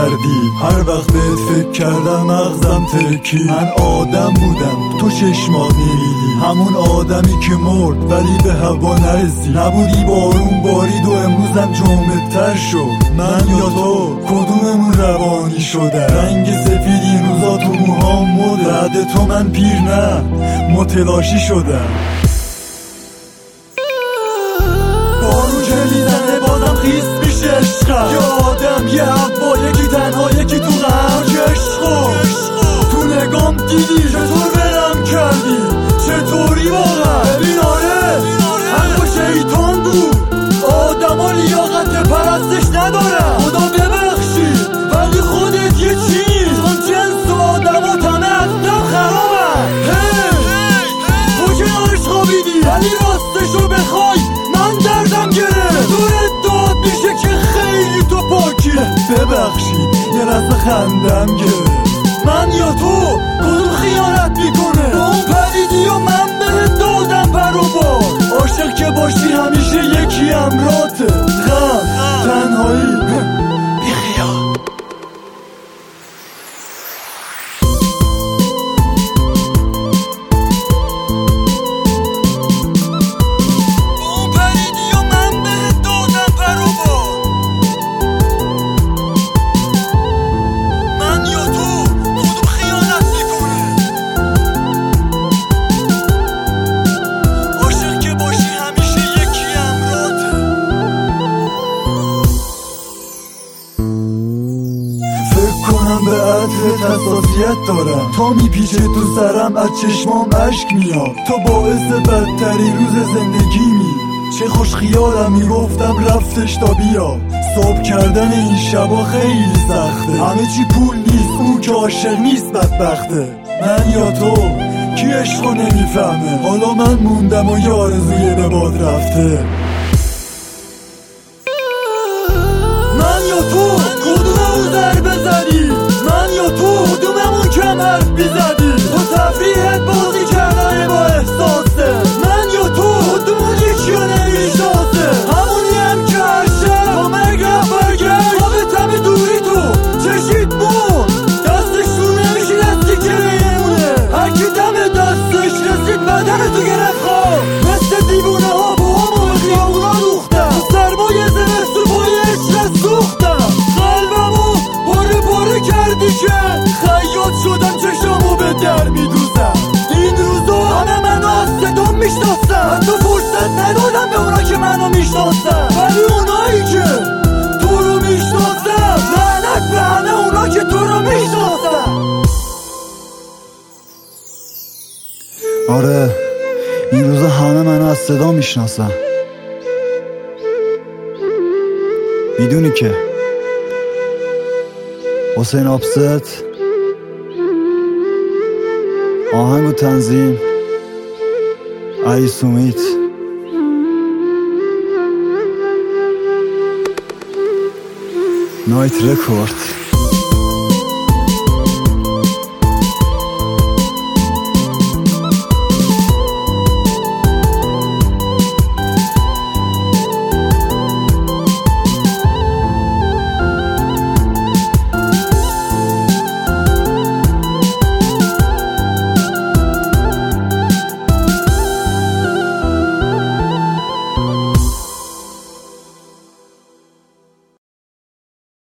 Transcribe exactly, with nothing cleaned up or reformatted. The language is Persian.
کردی. هر وقت بهت فکر کردم مغزم ترکی. من آدم بودم تو چشمات میریدی، همون آدمی که مرد ولی به هوا نرسید. نبودی بارون بارید و امروزم جامد تر شد. من یا تو کدوممون روانی شده؟ رنگ سفید این روزا تو موهام مده. بعد تو من پیر نه متلاشی شدم. بارون که میزنه بازم خیس میشه عشقم. یه آدم یه هوا، یکی تنها یکی تو غم. عشقم تو نگام دیدی چطور برم کردی؟ چطوری واقعا؟ ببین آره حق شیطان بود. آدم ها لیاقت پرستش ندارن. خدا ببخشید ولی خودت یه چی چون جنس و آدم ها تنه اصلا خرابن. تو کنارش خوابیدی ولی راستشو بخوای من دردم گرفت. دورت داد میشه که خیلی تو پاکی. ببخشید یه لحظه خندم گرفت. من یا تو کدوم خیانت میکنه؟ با اون پریدی و من بهت دادم پر و بار. عاشق که باشی همیشه یکی همراته. غم تنهایی بی خیال. به عطرت حساسیت دارم. تا میپیچه تو سرم از چشمام اشک میاد. تو باعث بدتری روز زندگیمی. چه خوش خیالم میگفتم رفتش تا بیا. صبح کردن این شبا خیلی سخته. همه چی پول نیست، اون که عاشق نیست بدبخته. من یا تو کی عشقو نمیفهمه؟ حالا من موندم و یه آرزوی به باد رفته. من یا تو کدوممون ضربه زدی؟ من یا تو کدوممون کم حرف بیزدی؟ تو تفریحت بازی کردن با احساسه. من یا تو کدومون یکی رو نمیشناسه؟ همونی هم که هر شب با مرگ رفت برگشت. خواب تم دوری تو چشید مون دستش رو نمیشی دستی که نیمونه. هرکی دم دستش رسید بدن تو گرفت خواب. مثل دیوونه ها با همون به خیابونا دوختم. تو سرمایه زمستون پای عشق سوختم. قلبمو پاره پاره کردی که خیاط شدم چشامو به در میدوزم. این روزا همه منو از صدام میشناسن. حتی فرصت ندادم به اونا که منو میشناسن. ولی اونایی که تو رو میشناسن لعنت به همه اونا که تو رو میشناسن. آره این روزا همه منو از صدا میشناسن. میدونی که حسین آبست، آهنگ و تنظیم علی سومیت، نایت رکورد.